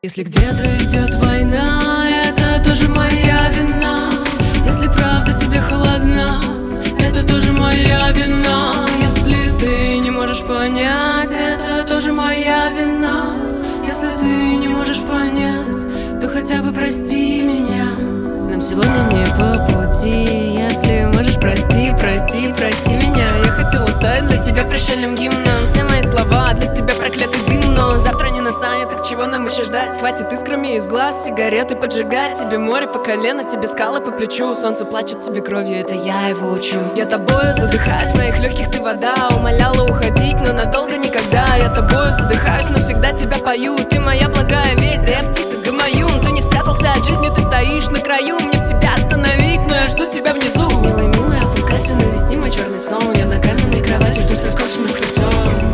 Если где-то идет война, это тоже моя вина. Если правда тебе холодна, это тоже моя вина. Если ты не можешь понять, это тоже моя вина. Если ты не можешь понять, то хотя бы прости меня. Нам сегодня не по пути. Если можешь, прости, прости, прости меня. Я хотела стать для тебя прощальным гимном. Все мои слова для тебя проклятый дым. Но завтра не настанет, так чего нам еще ждать? Хватит искрами из глаз сигареты поджигать. Тебе море по колено, тебе скалы по плечу. Солнце плачет тебе кровью, это я его учу. Я тобою задыхаюсь, в моих легких ты вода. Умоляла уходить, но надолго никогда. Я тобою задыхаюсь, но всегда тебя пою. Ты моя благая весть, да я птица гамаюн. Ты не спрятался от жизни, ты стоишь на краю. Мне б тебя остановить, но я жду тебя внизу. Милый, милый, опускайся, навести мой черный сон. Я на каменной кровати жду с раскошенных фруктов.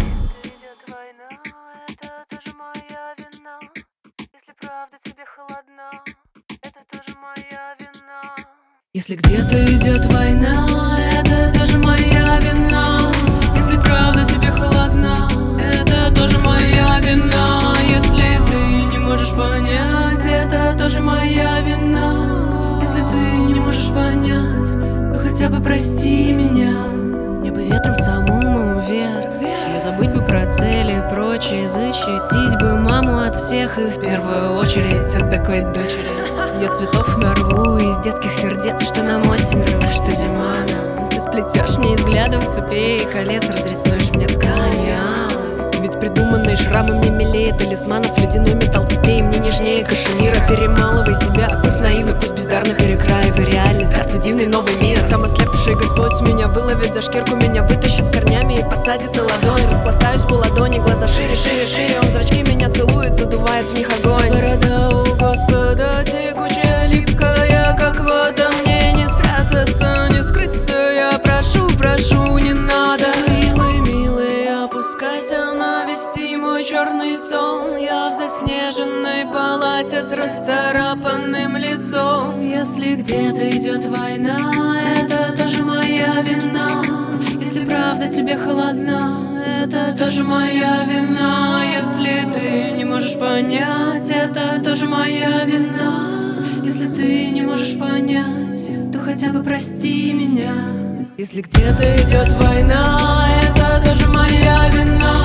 Если где-то идет война, это тоже моя вина. Если правда тебе холодна, это тоже моя вина. Если ты не можешь понять, это тоже моя вина. Если ты не можешь понять, то хотя бы прости меня. Мне бы ветром самым вверх, я забыть бы про цели и прочее. Защитить бы маму от всех и в первую очередь от такой дочери. Я цветов нарву из детских сердец, что нам осень, что зима нам. Ты сплетешь мне из взглядов цепей и колец, разрисуешь мне ткани алой. Ведь придуманные шрамы мне милее талисманов. Ледяной металл цепей мне нежнее кашемира. Перемалывай себя, пусть наивно, пусть бездарно перекраивай реальность. Здравствуй, дивный новый мир. Там ослепший Господь меня выловит за шкирку, меня вытащит с корнями и посадит на ладонь. Распластаюсь по ладони, глаза шире, шире, шире. Он в зрачки меня целует, задувает в них огонь. Борода у Господа текучая, липкая, как вода. Мне не спрятаться, не скрыться. Я прошу, прошу, не надо. Милый, милый, опускайся, навести мой черный сон. Я в заснеженной палате с расцарапанным лицом. Если где-то идет война, это тоже моя вина. Если правда тебе холодна, это тоже моя вина. Если ты не можешь понять, это тоже моя вина. Если ты не можешь понять, то хотя бы прости меня. Если где-то идет война, это тоже моя вина.